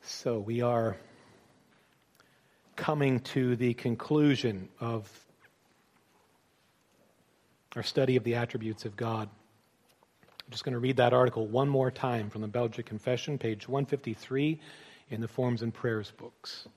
So we are coming to the conclusion of our study of the attributes of God. I'm just going to read that article one more time from the Belgic Confession, page 153 in the Forms and Prayers books.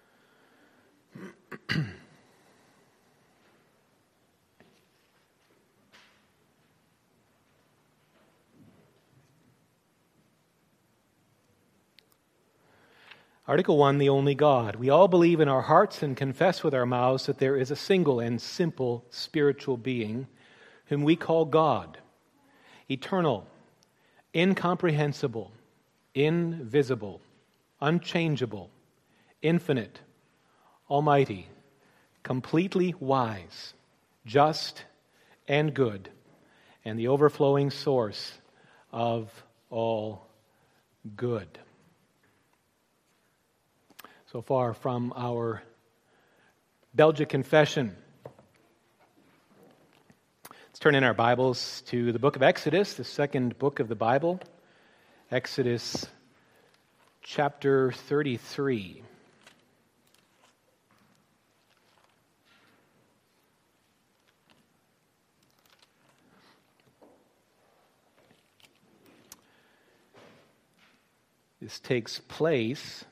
Article 1, the only God. We all believe in our hearts and confess with our mouths that there is a single and simple spiritual being whom we call God, eternal, incomprehensible, invisible, unchangeable, infinite, almighty, completely wise, just and good, and the overflowing source of all good. So far from our Belgic Confession. Let's turn in our Bibles to the book of Exodus, the second book of the Bible. Exodus chapter 33. This takes place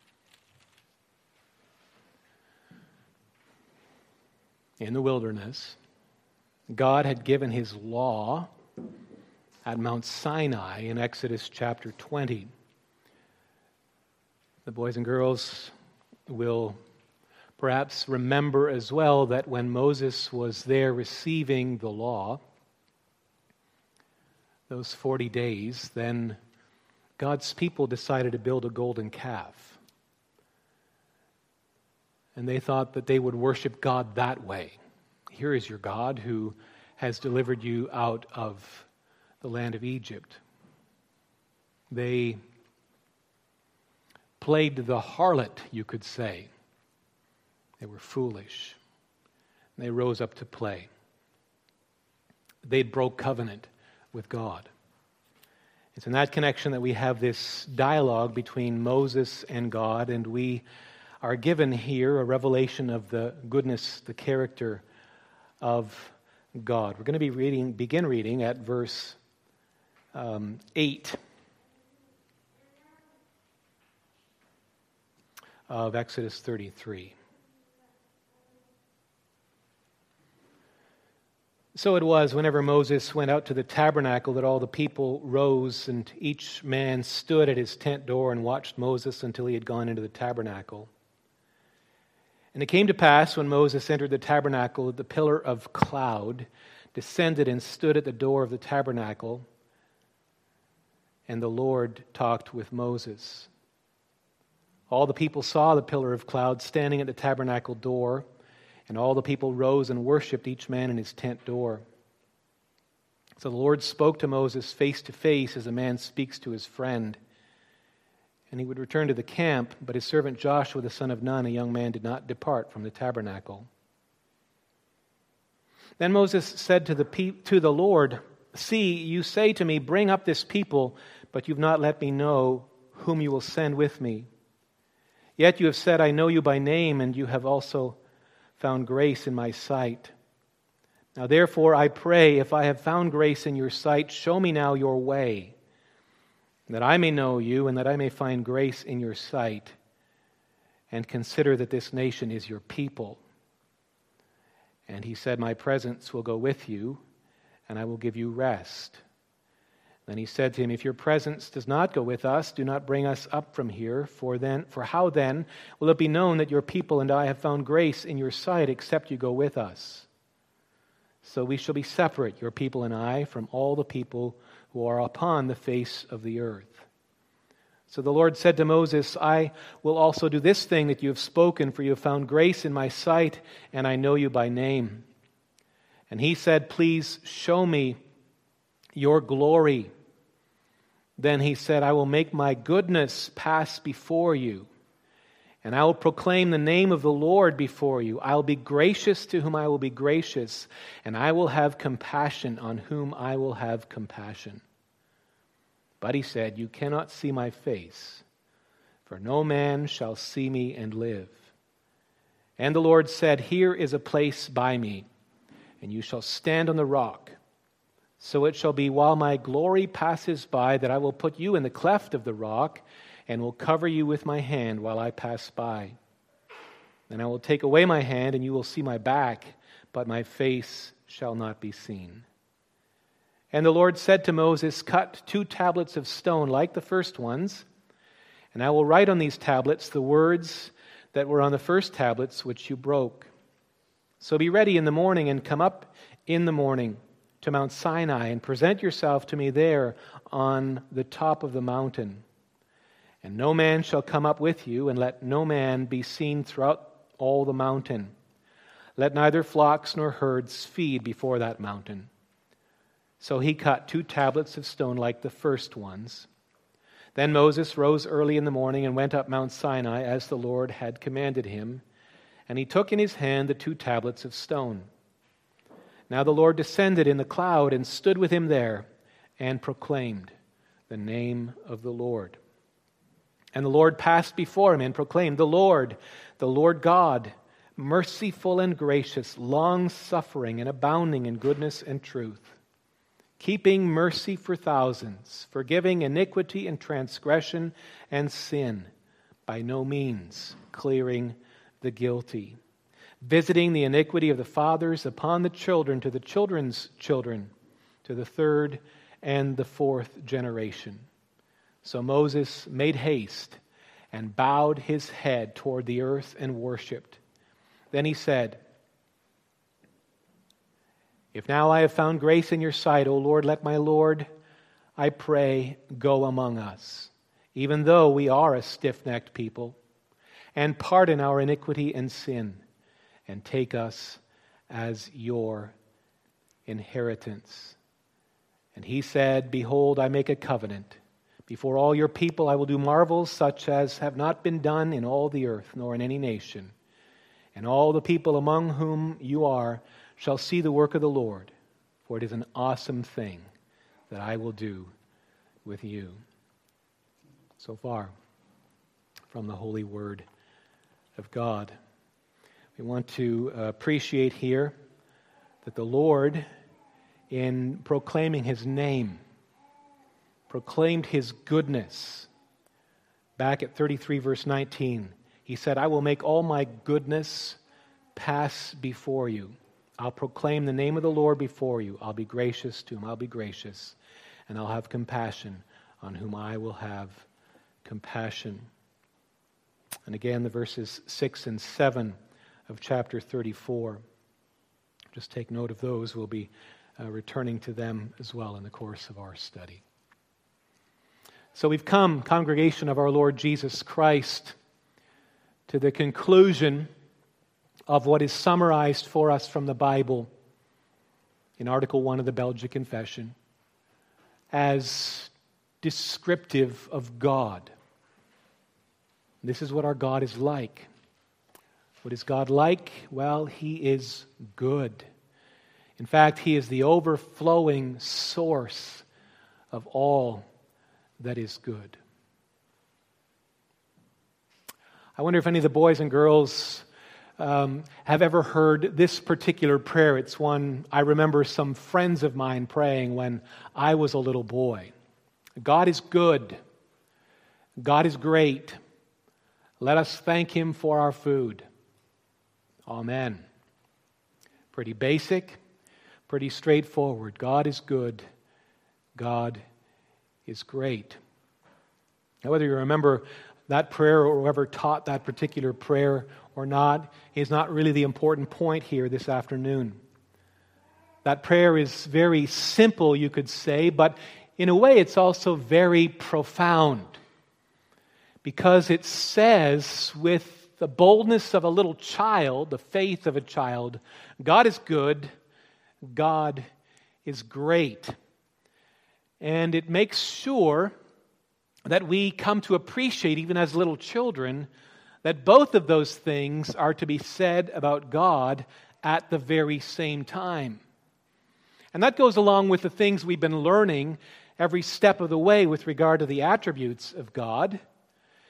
in the wilderness. God had given his law at Mount Sinai in Exodus chapter 20. The boys and girls will perhaps remember as well that when Moses was there receiving the law, those 40 days, then God's people decided to build a golden calf. And they thought that they would worship God that way. Here is your God who has delivered you out of the land of Egypt. They played the harlot, you could say. They were foolish. They rose up to play. They broke covenant with God. It's in that connection that we have this dialogue between Moses and God, and we are given here a revelation of the goodness, the character of God. We're going to begin reading at verse 8 of Exodus 33. So it was, whenever Moses went out to the tabernacle, that all the people rose, and each man stood at his tent door and watched Moses until he had gone into the tabernacle. And it came to pass, when Moses entered the tabernacle, that the pillar of cloud descended and stood at the door of the tabernacle, and the Lord talked with Moses. All the people saw the pillar of cloud standing at the tabernacle door, and all the people rose and worshipped, each man in his tent door. So the Lord spoke to Moses face to face, as a man speaks to his friend. And he would return to the camp, but his servant Joshua, the son of Nun, a young man, did not depart from the tabernacle. Then Moses said to the Lord, "See, you say to me, 'Bring up this people,' but you've not let me know whom you will send with me. Yet you have said, 'I know you by name,' and you have also found grace in my sight. Now therefore I pray, if I have found grace in your sight, show me now your way, that I may know you and that I may find grace in your sight, and consider that this nation is your people." And he said, "My presence will go with you, and I will give you rest." Then he said to him, "If your presence does not go with us, do not bring us up from here, for how then will it be known that your people and I have found grace in your sight, except you go with us? So we shall be separate, your people and I, from all the people who are upon the face of the earth." So the Lord said to Moses, "I will also do this thing that you have spoken, for you have found grace in my sight, and I know you by name." And he said, "Please show me your glory." Then he said, "I will make my goodness pass before you, and I will proclaim the name of the Lord before you. I will be gracious to whom I will be gracious, and I will have compassion on whom I will have compassion." But he said, "You cannot see my face, for no man shall see me and live. And the Lord said, Here is a place by me, and you shall stand on the rock. So it shall be while my glory passes by that I will put you in the cleft of the rock and will cover you with my hand while I pass by. Then I will take away my hand and you will see my back, but my face shall not be seen. And the Lord said to Moses, Cut 2 tablets of stone like the first ones, and I will write on these tablets the words that were on the first tablets which you broke. So be ready in the morning and come up in the morning to Mount Sinai and present yourself to me there on the top of the mountain. And no man shall come up with you, and let no man be seen throughout all the mountain. Let neither flocks nor herds feed before that mountain. So he cut 2 tablets of stone like the first ones. Then Moses rose early in the morning and went up Mount Sinai as the Lord had commanded him, and he took in his hand the 2 tablets of stone. Now the Lord descended in the cloud and stood with him there and proclaimed the name of the Lord. And the Lord passed before him and proclaimed, the Lord God, merciful and gracious, long-suffering and abounding in goodness and truth, keeping mercy for thousands, forgiving iniquity and transgression and sin, by no means clearing the guilty, visiting the iniquity of the fathers upon the children to the children's children, to the 3rd and the 4th generation. So Moses made haste and bowed his head toward the earth and worshipped. Then he said, If now I have found grace in your sight, O Lord, let my Lord, I pray, go among us, even though we are a stiff-necked people, and pardon our iniquity and sin, and take us as your inheritance. And he said, Behold, I make a covenant. Before all your people I will do marvels such as have not been done in all the earth, nor in any nation. And all the people among whom you are shall see the work of the Lord, for it is an awesome thing that I will do with you. So far from the holy word of God. We want to appreciate here that the Lord, in proclaiming his name, proclaimed his goodness. Back at 33 verse 19, he said, I will make all my goodness pass before you. I'll proclaim the name of the Lord before you. I'll be gracious to whom I'll be gracious, and I'll have compassion on whom I will have compassion. And again, the verses 6 and 7 of chapter 34. Just take note of those. We'll be returning to them as well in the course of our study. So we've come, congregation of our Lord Jesus Christ, to the conclusion of what is summarized for us from the Bible in Article 1 of the Belgic Confession as descriptive of God. This is what our God is like. What is God like? Well, he is good. In fact, he is the overflowing source of all that is good. I wonder if any of the boys and girls have ever heard this particular prayer. It's one I remember some friends of mine praying when I was a little boy. God is good. God is great. Let us thank him for our food. Amen. Pretty basic, pretty straightforward. God is good. God is great. Now, whether you remember that prayer or whoever taught that particular prayer or not is not really the important point here this afternoon. That prayer is very simple, you could say, but in a way it's also very profound, because it says with the boldness of a little child, the faith of a child, God is good, God is great. And it makes sure that we come to appreciate, even as little children, that both of those things are to be said about God at the very same time. And that goes along with the things we've been learning every step of the way with regard to the attributes of God.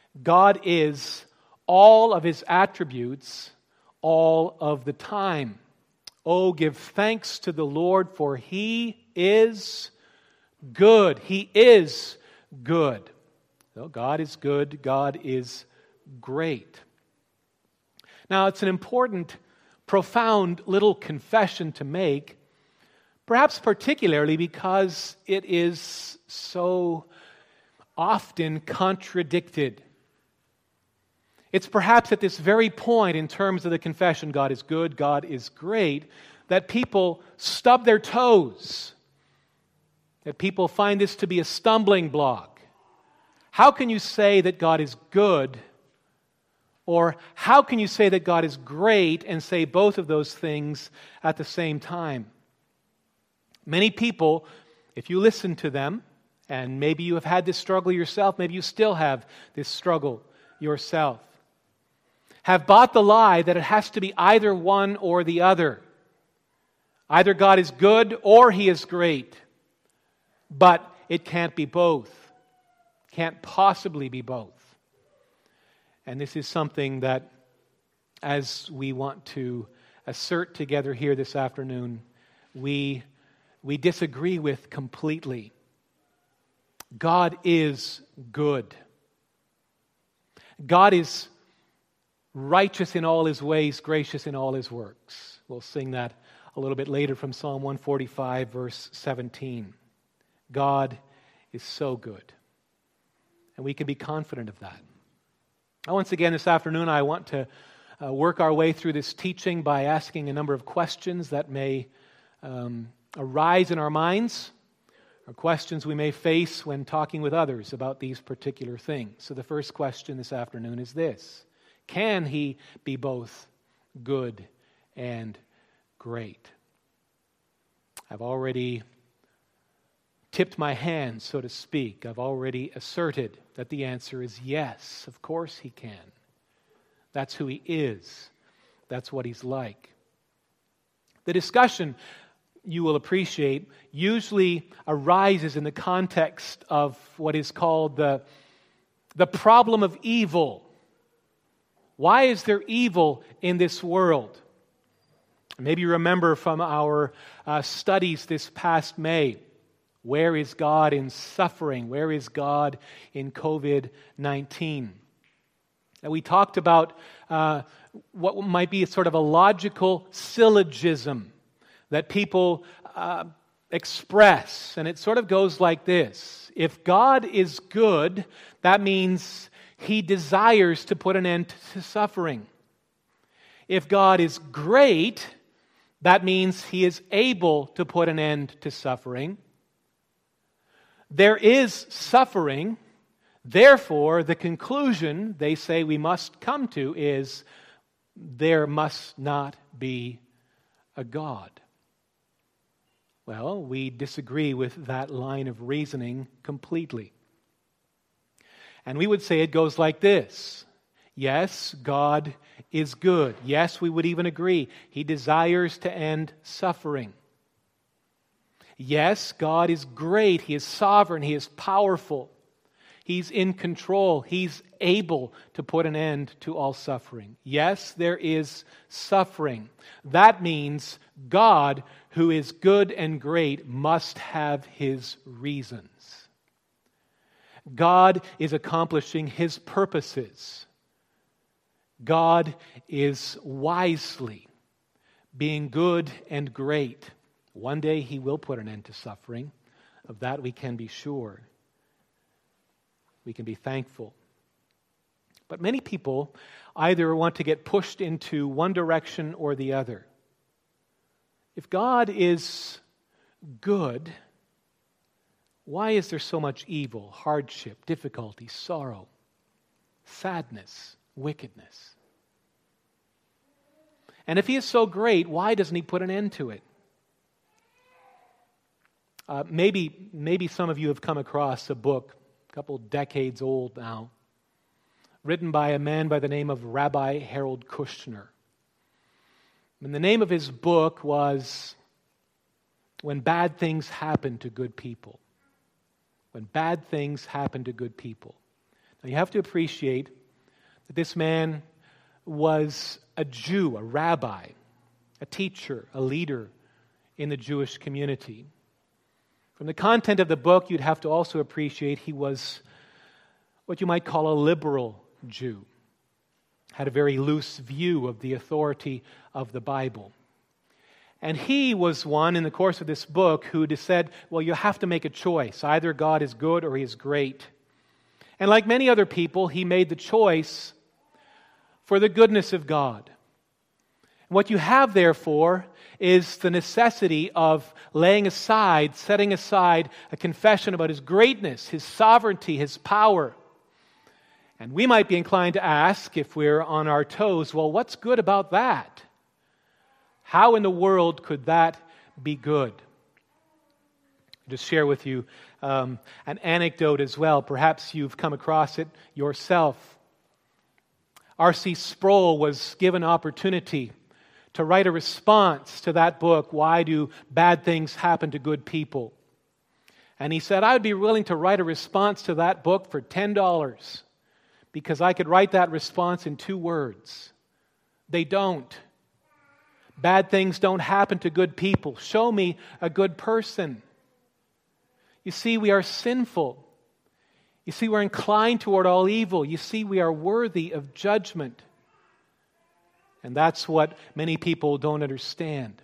God is all of His attributes all of the time. Oh, give thanks to the Lord, for He is good. He is good. So God is good. God is great. Now, it's an important, profound little confession to make, perhaps particularly because it is so often contradicted. It's perhaps at this very point in terms of the confession, God is good, God is great, that people stub their toes, that people find this to be a stumbling block. How can you say that God is good, or how can you say that God is great and say both of those things at the same time? Many people, if you listen to them, and maybe you have had this struggle yourself, maybe you still have this struggle yourself, have bought the lie that it has to be either one or the other. Either God is good or He is great. But it can't be both. Can't possibly be both. And this is something that, as we want to assert together here this afternoon, we disagree with completely. God is good. God is righteous in all His ways, gracious in all His works. We'll sing that a little bit later from Psalm 145, verse 17. God is so good. And we can be confident of that. Once again, this afternoon, I want to work our way through this teaching by asking a number of questions that may arise in our minds, or questions we may face when talking with others about these particular things. So the first question this afternoon is this: can He be both good and great? I've already tipped my hand, so to speak. I've already asserted that the answer is yes. Of course He can. That's who He is. That's what He's like. The discussion, you will appreciate, usually arises in the context of what is called the problem of evil. Why is there evil in this world? Maybe you remember from our studies this past May, where is God in suffering? Where is God in COVID-19? And we talked about what might be sort of a logical syllogism that people express. And it sort of goes like this: if God is good, that means He desires to put an end to suffering. If God is great, that means He is able to put an end to suffering. There is suffering, therefore the conclusion they say we must come to is there must not be a God. Well, we disagree with that line of reasoning completely. And we would say it goes like this: yes, God is good. Yes, we would even agree He desires to end suffering. Yes, God is great. He is sovereign. He is powerful. He's in control. He's able to put an end to all suffering. Yes, there is suffering. That means God, who is good and great, must have His reasons. God is accomplishing His purposes. God is wisely being good and great. One day He will put an end to suffering. Of that we can be sure. We can be thankful. But many people either want to get pushed into one direction or the other. If God is good, why is there so much evil, hardship, difficulty, sorrow, sadness, wickedness? And if He is so great, why doesn't He put an end to it? Maybe some of you have come across a book, a couple decades old now, written by a man by the name of Rabbi Harold Kushner. And the name of his book was When Bad Things Happen to Good People. When Bad Things Happen to Good People. Now, you have to appreciate that this man was a Jew, a rabbi, a teacher, a leader in the Jewish community. From the content of the book, you'd have to also appreciate he was what you might call a liberal Jew. Had a very loose view of the authority of the Bible. And he was one, in the course of this book, who said, well, you have to make a choice. Either God is good or He is great. And like many other people, he made the choice for the goodness of God. What you have, therefore, is the necessity of laying aside, setting aside a confession about His greatness, His sovereignty, His power. And we might be inclined to ask, if we're on our toes, well, what's good about that? How in the world could that be good? I'll just share with you an anecdote as well. Perhaps you've come across it yourself. R.C. Sproul was given opportunity to write a response to that book, Why Do Bad Things Happen to Good People? And he said, I would be willing to write a response to that book for $10 because I could write that response in 2 words. They don't. Bad things don't happen to good people. Show me a good person. You see, we are sinful. You see, we're inclined toward all evil. You see, we are worthy of judgment. And that's what many people don't understand.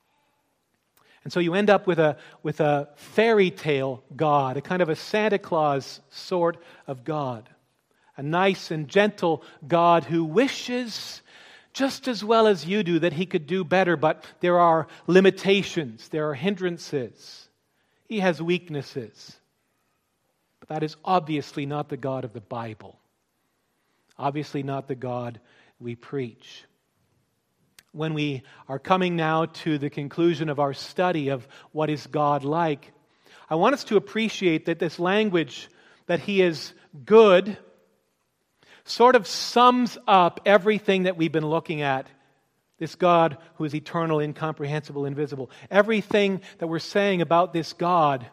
And so you end up with a fairy tale God, a kind of a Santa Claus sort of God. A nice and gentle God who wishes just as well as you do that He could do better, but there are limitations, there are hindrances. He has weaknesses. But that is obviously not the God of the Bible. Obviously not the God we preach. When we are coming now to the conclusion of our study of what is God like, I want us to appreciate that this language that He is good sort of sums up everything that we've been looking at. This God who is eternal, incomprehensible, invisible. Everything that we're saying about this God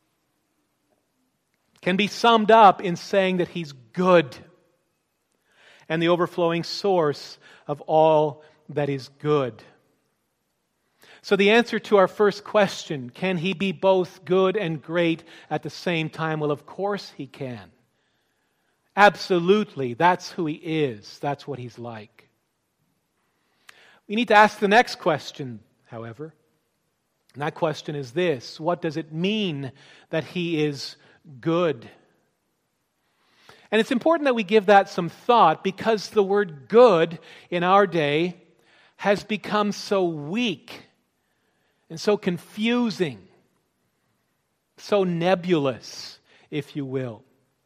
can be summed up in saying that He's good and the overflowing source of all that is good. So the answer to our first question, can He be both good and great at the same time? Well, of course He can. Absolutely. That's who He is. That's what He's like. We need to ask the next question, however. And that question is this: what does it mean that He is good? And it's important that we give that some thought because the word good in our day has become so weak and so confusing, so nebulous, if you will.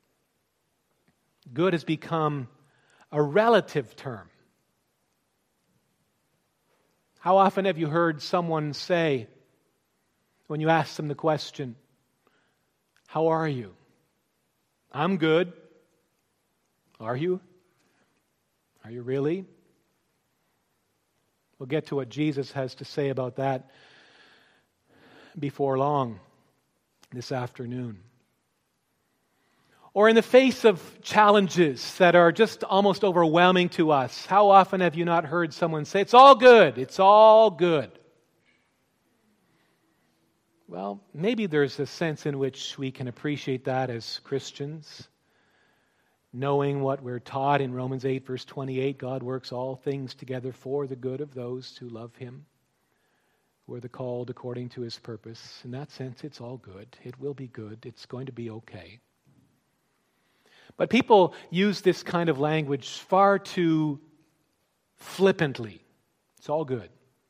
Good has become a relative term. How often have you heard someone say, when you ask them the question, how are you? I'm good. Are you? Are you really? We'll get to what Jesus has to say about that before long this afternoon. Or in the face of challenges that are just almost overwhelming to us, how often have you not heard someone say, it's all good, it's all good? Well, maybe there's a sense in which we can appreciate that as Christians, knowing what we're taught in Romans 8, verse 28, God works all things together for the good of those who love Him, who are the called according to His purpose. In that sense, it's all good. It will be good. It's going to be okay. But people use this kind of language far too flippantly. It's all good.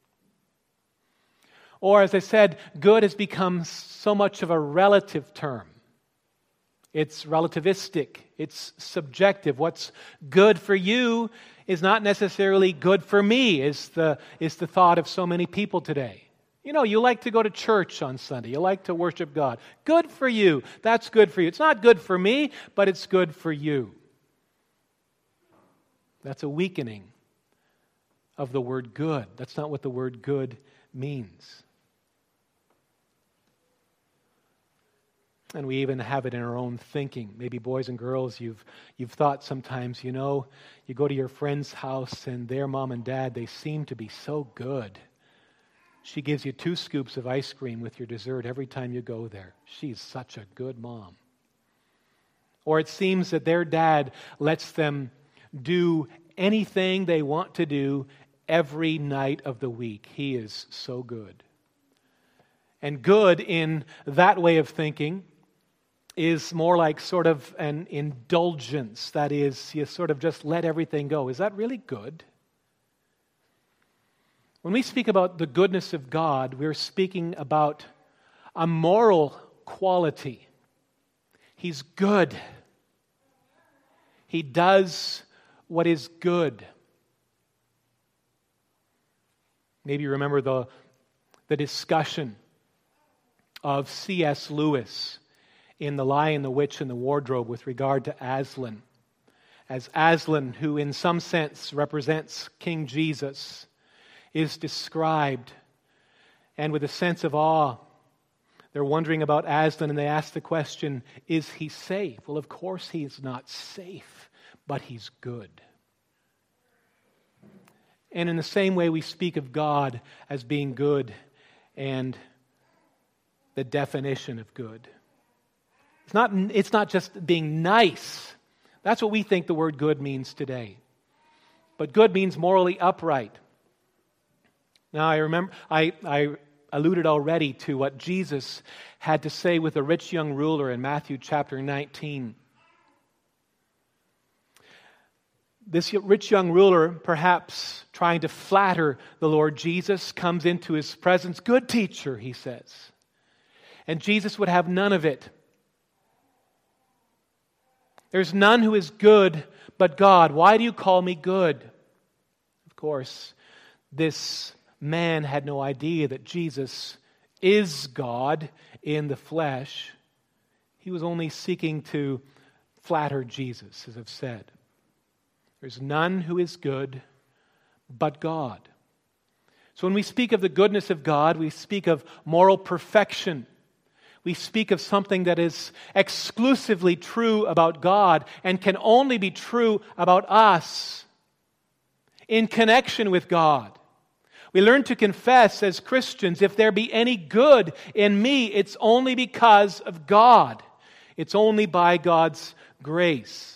Or, as I said, good has become so much of a relative term. It's relativistic. It's subjective. What's good for you is not necessarily good for me, is the thought of so many people today. You know, you like to go to church on Sunday. You like to worship God. Good for you. That's good for you. It's not good for me, but it's good for you. That's a weakening of the word good. That's not what the word good means. And we even have it in our own thinking. Maybe boys and girls, you've thought sometimes, you go to your friend's house and their mom and dad, they seem to be so good. She gives you 2 scoops of ice cream with your dessert every time you go there. She's such a good mom. Or it seems that their dad lets them do anything they want to do every night of the week. He is so good. And good in that way of thinking is more like sort of an indulgence. That is, you sort of just let everything go. Is that really good? When we speak about the goodness of God, we're speaking about a moral quality. He's good. He does what is good. Maybe you remember the discussion of C.S. Lewis in The Lion, the Witch, and the Wardrobe with regard to Aslan. As Aslan, who in some sense represents King Jesus, is described, and with a sense of awe, they're wondering about Aslan, and they ask the question, is he safe? Well, of course he's not safe, but he's good. And in the same way, we speak of God as being good and the definition of good. It's not just being nice. That's what we think the word good means today. But good means morally upright. Now, I remember, I alluded already to what Jesus had to say with the rich young ruler in Matthew chapter 19. This rich young ruler, perhaps trying to flatter the Lord Jesus, comes into his presence. Good teacher, he says. And Jesus would have none of it. There's none who is good but God. Why do you call me good? Of course, this man had no idea that Jesus is God in the flesh. He was only seeking to flatter Jesus, as I've said. There's none who is good but God. So when we speak of the goodness of God, we speak of moral perfection. We speak of something that is exclusively true about God and can only be true about us in connection with God. We learn to confess as Christians, if there be any good in me, it's only because of God. It's only by God's grace.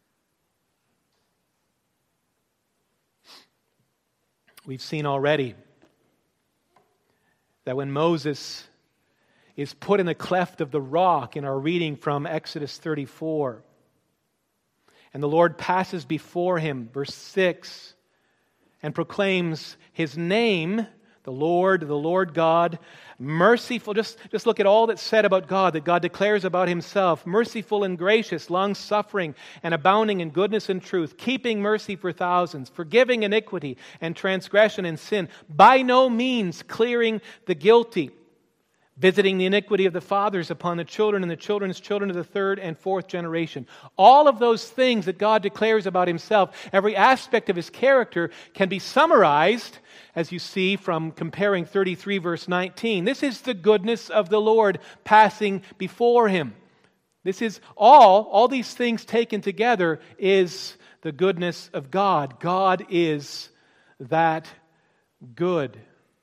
We've seen already that when Moses is put in the cleft of the rock in our reading from Exodus 34, and the Lord passes before him, verse 6, and proclaims his name, the Lord God, merciful. Just look at all that's said about God, that God declares about himself, merciful and gracious, long-suffering and abounding in goodness and truth, keeping mercy for thousands, forgiving iniquity and transgression and sin, by no means clearing the guilty, visiting the iniquity of the fathers upon the children and the children's children of the 3rd and 4th generation. All of those things that God declares about himself, every aspect of his character can be summarized, as you see from comparing 33 verse 19. This is the goodness of the Lord passing before him. This is all these things taken together is the goodness of God. God is that good.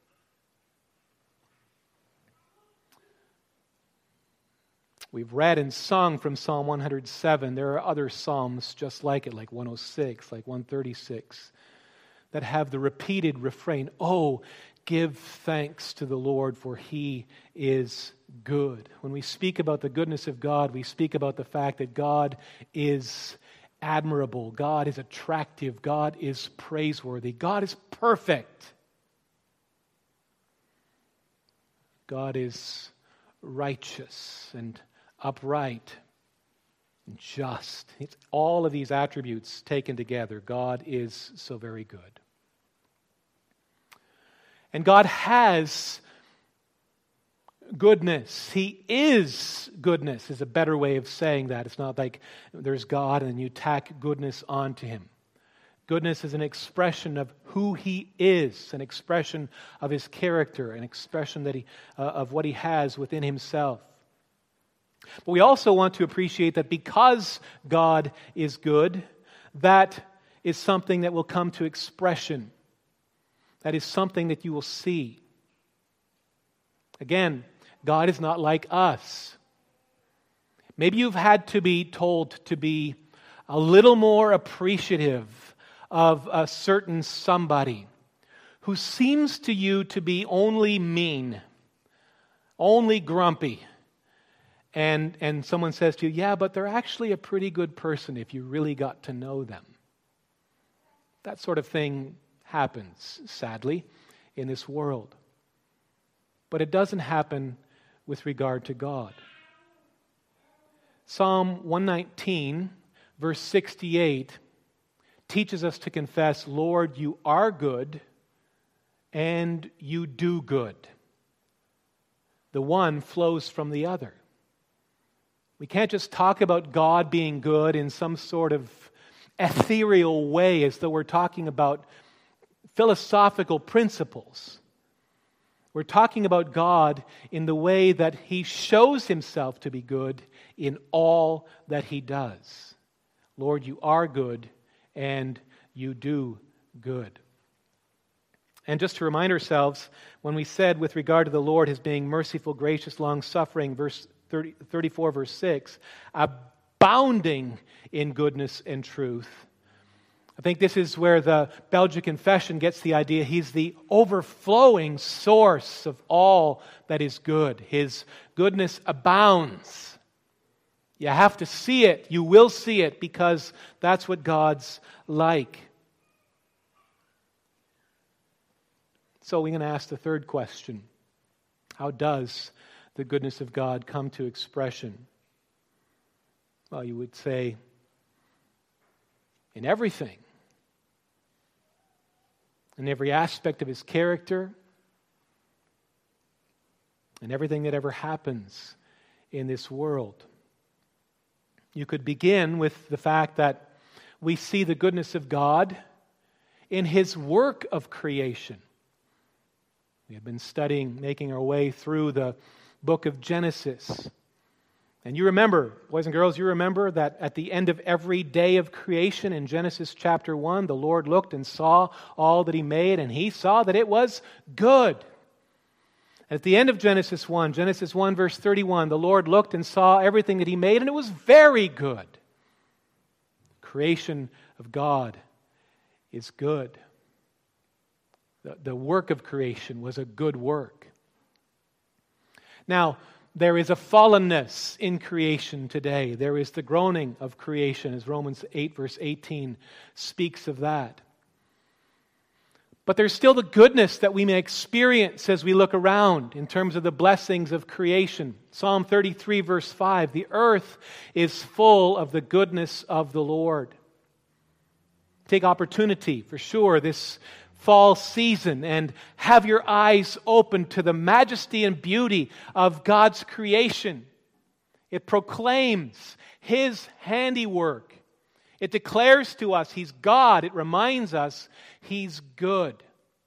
We've read and sung from Psalm 107. There are other psalms just like it, like 106, like 136, that have the repeated refrain, "Oh, give thanks to the Lord, for He is good." When we speak about the goodness of God, we speak about the fact that God is admirable, God is attractive, God is praiseworthy, God is perfect. God is righteous and upright and just. It's all of these attributes taken together. God is so very good. And God has goodness. He is goodness is a better way of saying that. It's not like there's God and you tack goodness onto Him. Goodness is an expression of who He is, an expression of His character, an expression that of what He has within Himself. But we also want to appreciate that because God is good, that is something that will come to expression. That is something that you will see. Again, God is not like us. Maybe you've had to be told to be a little more appreciative of a certain somebody who seems to you to be only mean, only grumpy. And someone says to you, yeah, but they're actually a pretty good person if you really got to know them. That sort of thing happens, sadly, in this world. But it doesn't happen with regard to God. Psalm 119, verse 68, teaches us to confess, Lord, you are good, and you do good. The one flows from the other. We can't just talk about God being good in some sort of ethereal way as though we're talking about philosophical principles. We're talking about God in the way that He shows Himself to be good in all that He does. Lord, you are good and you do good. And just to remind ourselves, when we said with regard to the Lord, His being merciful, gracious, long-suffering, verse 34, verse 6, abounding in goodness and truth. I think this is where the Belgic Confession gets the idea He's the overflowing source of all that is good. His goodness abounds. You have to see it. You will see it because that's what God's like. So we're going to ask the third question. How does the goodness of God come to expression? Well, you would say, in everything. In every aspect of His character. In everything that ever happens in this world. You could begin with the fact that we see the goodness of God in His work of creation. We have been studying, making our way through the book of Genesis. And you remember, boys and girls, you remember that at the end of every day of creation in Genesis chapter 1, the Lord looked and saw all that He made, and He saw that it was good. At the end of Genesis 1 verse 31, the Lord looked and saw everything that He made, and it was very good. Creation of God is good. The work of creation was a good work. Now, there is a fallenness in creation today. There is the groaning of creation, as Romans 8 verse 18 speaks of that. But there's still the goodness that we may experience as we look around in terms of the blessings of creation. Psalm 33 verse 5, the earth is full of the goodness of the Lord. Take opportunity, for sure, this fall season and have your eyes open to the majesty and beauty of God's creation. It proclaims His handiwork. It declares to us He's God. It reminds us He's good.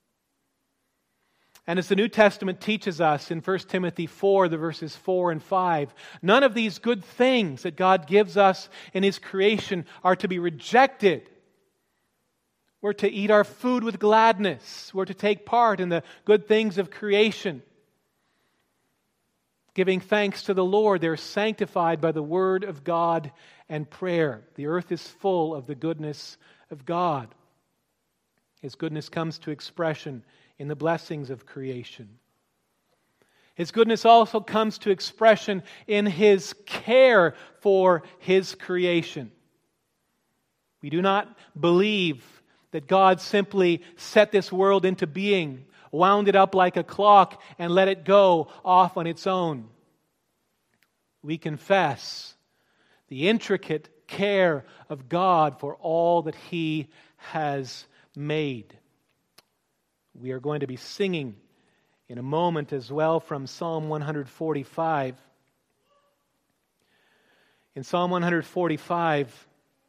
And as the New Testament teaches us in 1 Timothy 4, the verses 4 and 5, none of these good things that God gives us in His creation are to be rejected. We're to eat our food with gladness. We're to take part in the good things of creation. Giving thanks to the Lord, they're sanctified by the Word of God and prayer. The earth is full of the goodness of God. His goodness comes to expression in the blessings of creation. His goodness also comes to expression in His care for His creation. We do not believe that God simply set this world into being, wound it up like a clock, and let it go off on its own. We confess the intricate care of God for all that He has made. We are going to be singing in a moment as well from Psalm 145. In Psalm 145,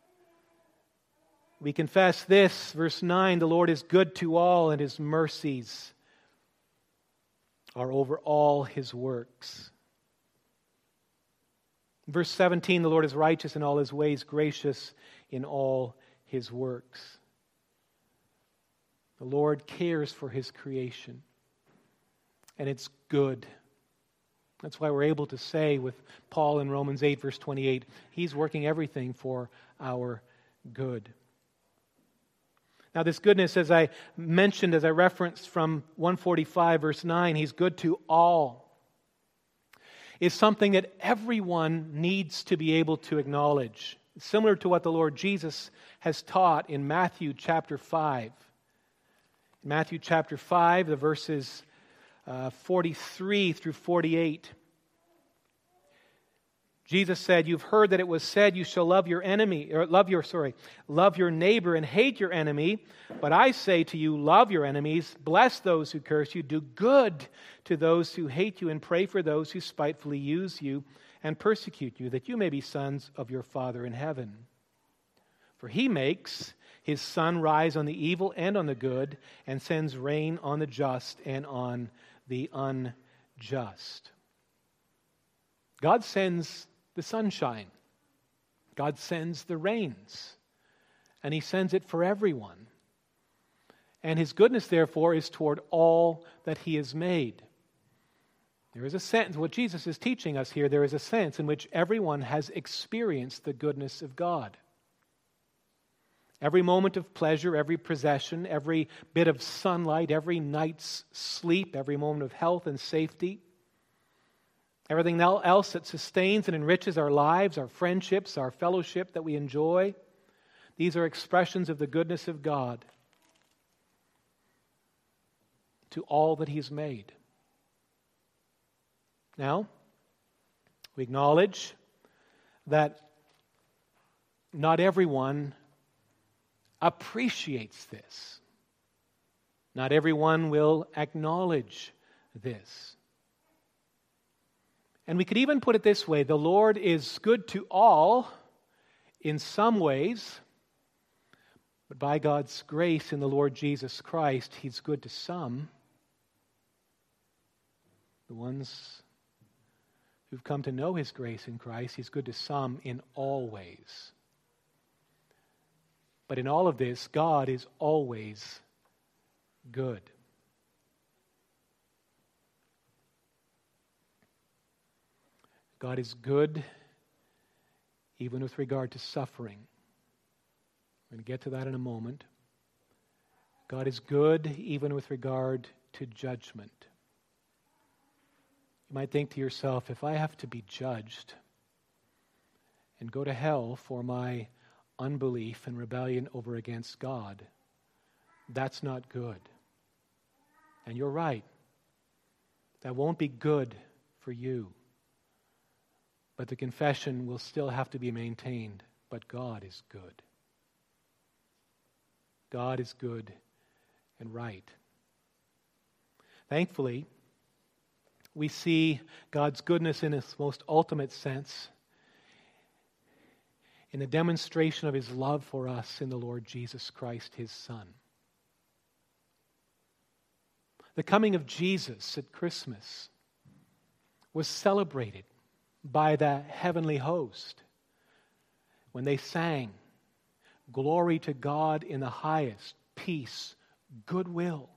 we confess this, verse 9, the Lord is good to all, and His mercies are over all His works. Verse 17, the Lord is righteous in all His ways, gracious in all His works. The Lord cares for His creation, and it's good. That's why we're able to say with Paul in Romans 8, verse 28, He's working everything for our good. Now this goodness, as I mentioned, as I referenced from 145, verse 9, He's good to all, is something that everyone needs to be able to acknowledge. Similar to what the Lord Jesus has taught in Matthew chapter 5. In Matthew chapter 5, the verses 43 through 48. Jesus said, "You've heard that it was said, you shall love your neighbor and hate your enemy. But I say to you, love your enemies, bless those who curse you, do good to those who hate you, and pray for those who spitefully use you and persecute you, that you may be sons of your Father in heaven. For He makes His sun rise on the evil and on the good, and sends rain on the just and on the unjust." God sends the sunshine. God sends the rains. And He sends it for everyone. And His goodness, therefore, is toward all that He has made. There is a sense, what Jesus is teaching us here, there is a sense in which everyone has experienced the goodness of God. Every moment of pleasure, every possession, every bit of sunlight, every night's sleep, every moment of health and safety, everything else that sustains and enriches our lives, our friendships, our fellowship that we enjoy, these are expressions of the goodness of God to all that He's made. Now, we acknowledge that not everyone appreciates this. Not everyone will acknowledge this. And we could even put it this way: the Lord is good to all in some ways, but by God's grace in the Lord Jesus Christ, He's good to some. The ones who've come to know His grace in Christ, He's good to some in all ways. But in all of this, God is always good. God is good even with regard to suffering. We're going to get to that in a moment. God is good even with regard to judgment. You might think to yourself, if I have to be judged and go to hell for my unbelief and rebellion over against God, that's not good. And you're right. That won't be good for you. But the confession will still have to be maintained. But God is good. God is good and right. Thankfully, we see God's goodness in its most ultimate sense in the demonstration of His love for us in the Lord Jesus Christ, His Son. The coming of Jesus at Christmas was celebrated by the heavenly host when they sang, "Glory to God in the highest, peace, goodwill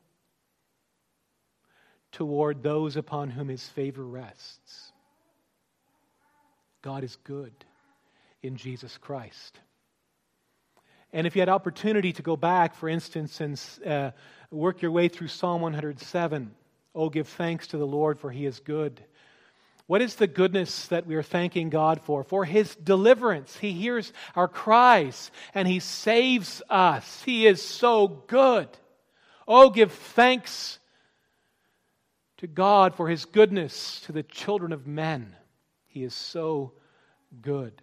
toward those upon whom His favor rests." God is good in Jesus Christ. And if you had opportunity to go back, for instance, and work your way through Psalm 107, "Oh, give thanks to the Lord, for He is good." What is the goodness that we are thanking God for? For His deliverance. He hears our cries and He saves us. He is so good. Oh, give thanks to God for His goodness to the children of men. He is so good.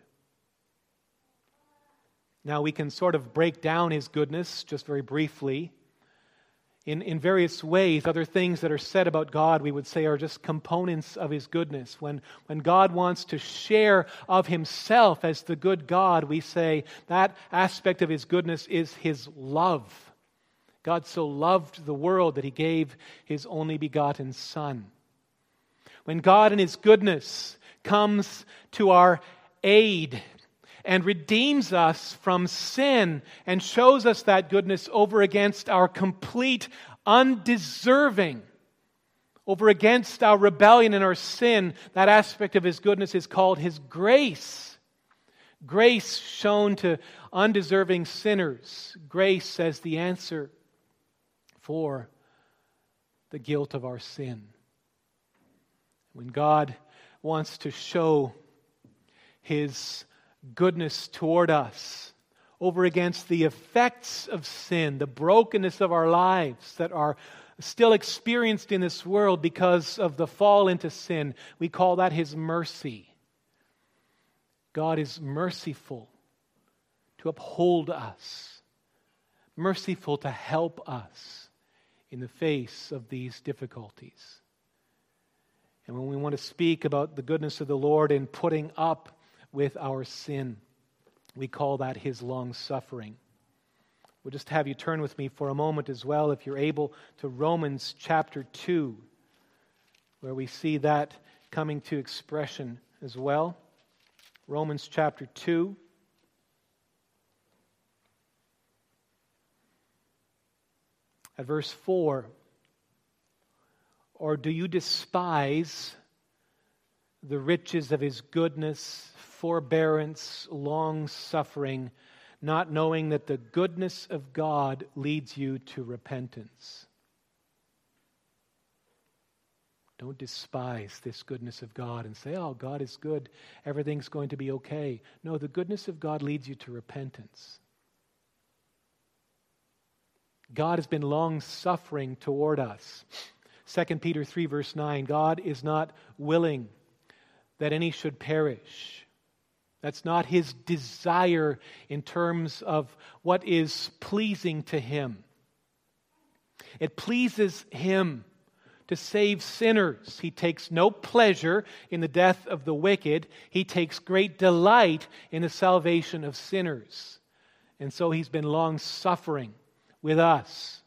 Now we can sort of break down His goodness just very briefly in various ways. Other things that are said about God, we would say, are just components of His goodness. When God wants to share of Himself as the good God, we say that aspect of His goodness is His love. God so loved the world that He gave His only begotten Son. When God in His goodness comes to our aid and redeems us from sin and shows us that goodness over against our complete undeserving, over against our rebellion and our sin. That aspect of His goodness is called His grace. Grace shown to undeserving sinners. Grace as the answer for the guilt of our sin. When God wants to show His goodness toward us over against the effects of sin, the brokenness of our lives that are still experienced in this world because of the fall into sin, we call that His mercy. God is merciful to uphold us, merciful to help us in the face of these difficulties. And when we want to speak about the goodness of the Lord in putting up with our sin, we call that His long suffering. We'll just have you turn with me for a moment as well, if you're able, to Romans chapter 2, where we see that coming to expression as well. Romans chapter 2. At verse 4, or do you despise the riches of His goodness, forbearance, long-suffering, not knowing that the goodness of God leads you to repentance? Don't despise this goodness of God and say, oh, God is good, everything's going to be okay. No, the goodness of God leads you to repentance. God has been long-suffering toward us. 2 Peter 3 verse 9, God is not willing that any should perish. That's not His desire in terms of what is pleasing to Him. It pleases Him to save sinners. He takes no pleasure in the death of the wicked. He takes great delight in the salvation of sinners. And so He's been long-suffering with us.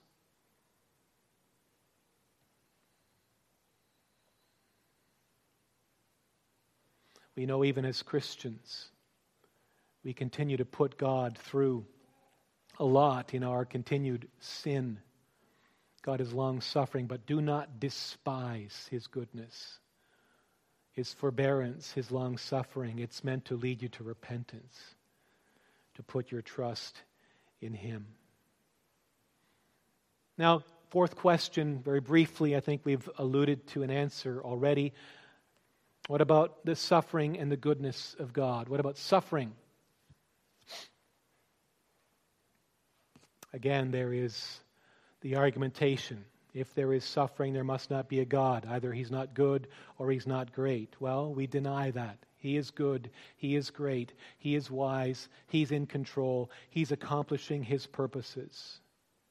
We know even as Christians, we continue to put God through a lot in our continued sin. God is long-suffering, but do not despise His goodness, His forbearance, His long-suffering. It's meant to lead you to repentance, to put your trust in Him. Now, fourth question, very briefly, I think we've alluded to an answer already. What about the suffering and the goodness of God? What about suffering? Again, there is the argumentation. If there is suffering, there must not be a God. Either He's not good or He's not great. Well, we deny that. He is good. He is great. He is wise. He's in control. He's accomplishing His purposes.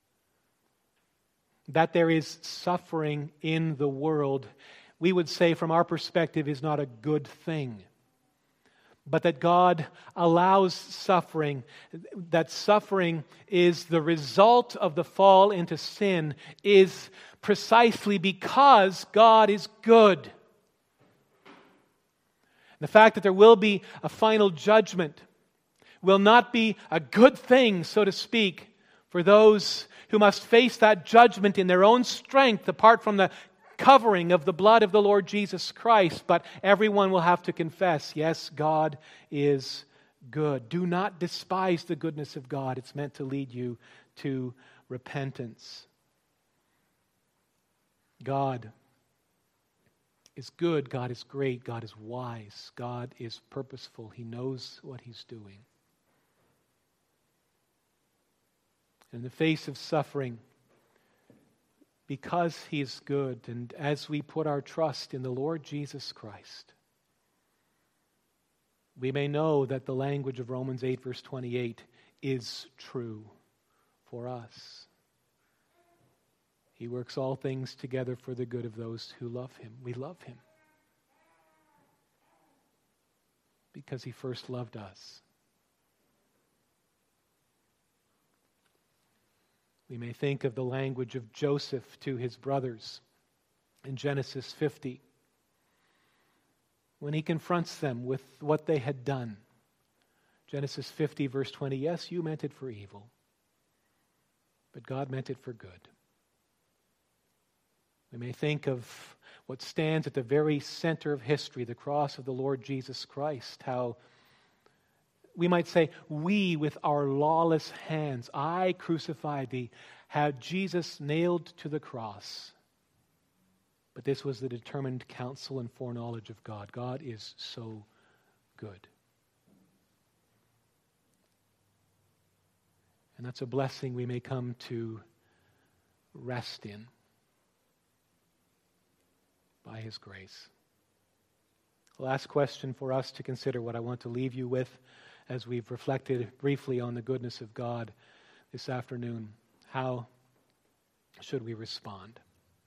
That there is suffering in the world, we would say from our perspective, is not a good thing. But that God allows suffering, that suffering is the result of the fall into sin, is precisely because God is good. The fact that there will be a final judgment will not be a good thing, so to speak, for those who must face that judgment in their own strength apart from the covering of the blood of the Lord Jesus Christ. But everyone will have to confess, yes, God is good. Do not despise the goodness of God. It's meant to lead you to repentance. God is good. God is great. God is wise. God is purposeful. He knows what He's doing. In the face of suffering, because He is good, and as we put our trust in the Lord Jesus Christ, we may know that the language of Romans 8 verse 28 is true for us. He works all things together for the good of those who love Him. We love Him because He first loved us. We may think of the language of Joseph to his brothers in Genesis 50. when he confronts them with what they had done. Genesis 50, verse 20, yes, you meant it for evil, but God meant it for good. We may think of what stands at the very center of history, the cross of the Lord Jesus Christ, how we might say, we with our lawless hands, I crucified thee, had Jesus nailed to the cross. But this was the determined counsel and foreknowledge of God. God is so good. And that's a blessing we may come to rest in by His grace. Last question for us to consider, what I want to leave you with as we've reflected briefly on the goodness of God this afternoon. How should we respond?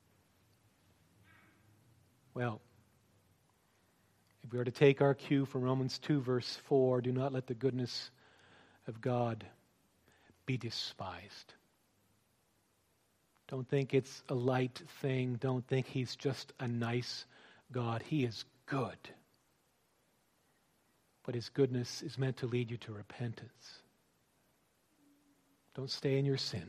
Well, if we are to take our cue from Romans 2, verse 4, do not let the goodness of God be despised. Don't think it's a light thing. Don't think He's just a nice God. He is good. But His goodness is meant to lead you to repentance. Don't stay in your sin.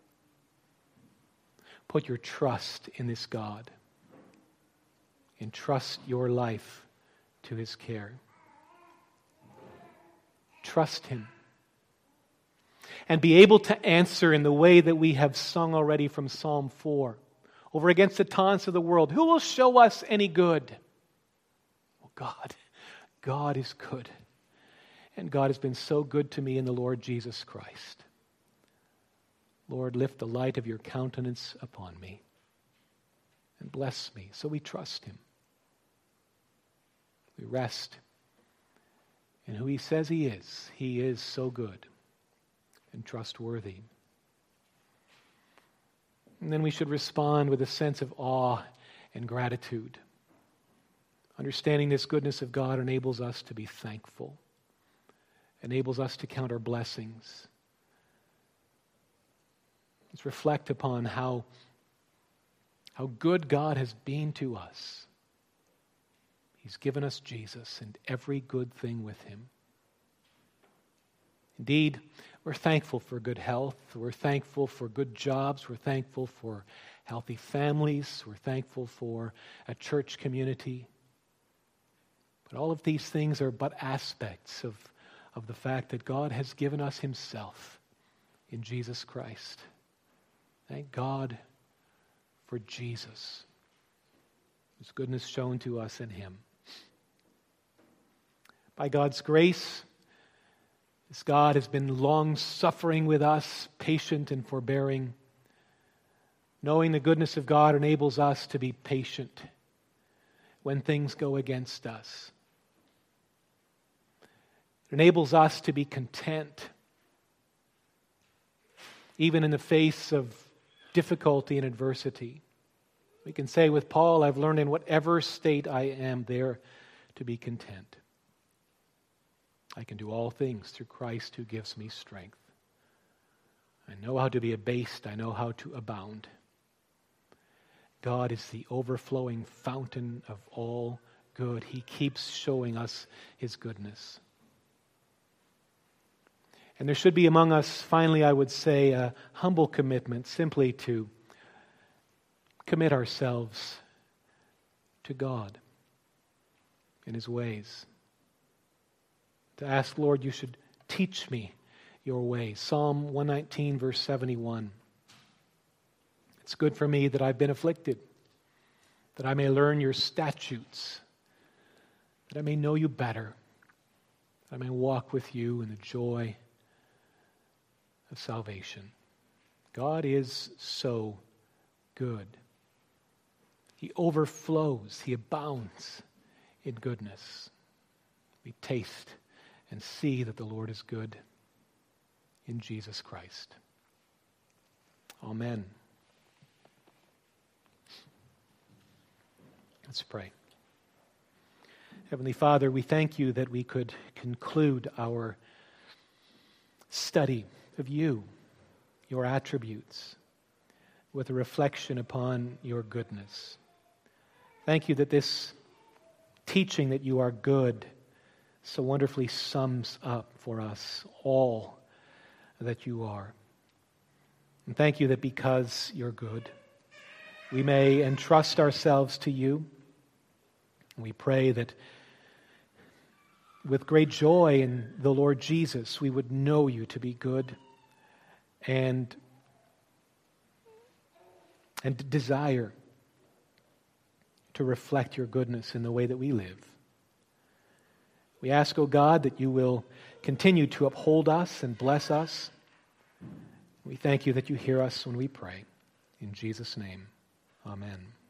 Put your trust in this God. Entrust your life to His care. Trust Him. And be able to answer in the way that we have sung already from Psalm 4. Over against the taunts of the world. Who will show us any good? Well, God. God is good. And God has been so good to me in the Lord Jesus Christ. Lord, lift the light of your countenance upon me and bless me. So we trust Him. We rest in who He says He is. He is so good and trustworthy. And then we should respond with a sense of awe and gratitude. Understanding this goodness of God enables us to be thankful, enables us to count our blessings. Let's reflect upon how good God has been to us. He's given us Jesus and every good thing with Him. Indeed, we're thankful for good health. We're thankful for good jobs. We're thankful for healthy families. We're thankful for a church community. But all of these things are but aspects of the fact that God has given us Himself in Jesus Christ. Thank God for Jesus, His goodness shown to us in Him. By God's grace, this God has been long-suffering with us, patient and forbearing. Knowing the goodness of God enables us to be patient when things go against us. It enables us to be content, even in the face of difficulty and adversity. We can say with Paul, I've learned in whatever state I am there to be content. I can do all things through Christ who gives me strength. I know how to be abased. I know how to abound. God is the overflowing fountain of all good. He keeps showing us His goodness. And there should be among us, finally, I would say, a humble commitment simply to commit ourselves to God in His ways. To ask, Lord, you should teach me your ways. Psalm 119, verse 71. It's good for me that I've been afflicted, that I may learn your statutes, that I may know you better, that I may walk with you in the joy of salvation. God is so good. He overflows, He abounds in goodness. We taste and see that the Lord is good in Jesus Christ. Amen. Let's pray. Heavenly Father, we thank you that we could conclude our study of you, your attributes, with a reflection upon your goodness. Thank you that this teaching that you are good so wonderfully sums up for us all that you are. And thank you that because you're good, we may entrust ourselves to you. We pray that with great joy in the Lord Jesus, we would know you to be good and desire to reflect your goodness in the way that we live. We ask, O God, that you will continue to uphold us and bless us. We thank you that you hear us when we pray. In Jesus' name, amen.